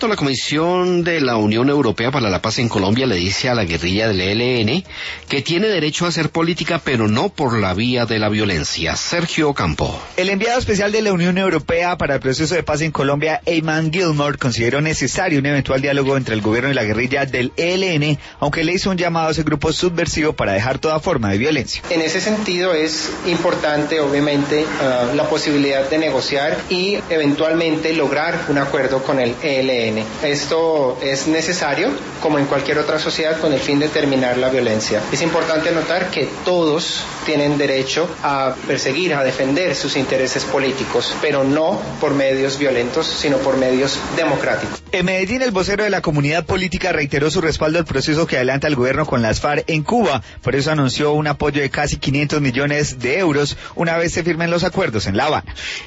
pronto la Comisión de la Unión Europea para la Paz en Colombia le dice a la guerrilla del ELN que tiene derecho a hacer política, pero no por la vía de la violencia. Sergio Campo. El enviado especial de la Unión Europea para el proceso de paz en Colombia, Eamon Gilmore, consideró necesario un eventual diálogo entre el gobierno y la guerrilla del ELN, aunque le hizo un llamado a ese grupo subversivo para dejar toda forma de violencia. En ese sentido es importante, obviamente, la posibilidad de negociar y eventualmente lograr un acuerdo con el ELN. Esto es necesario, como en cualquier otra sociedad, con el fin de terminar la violencia. Es importante notar que todos tienen derecho a perseguir, a defender sus intereses políticos, pero no por medios violentos, sino por medios democráticos. En Medellín, el vocero de la comunidad política reiteró su respaldo al proceso que adelanta el gobierno con las FARC en Cuba. Por eso anunció un apoyo de casi 500 millones de euros una vez se firmen los acuerdos en La Habana.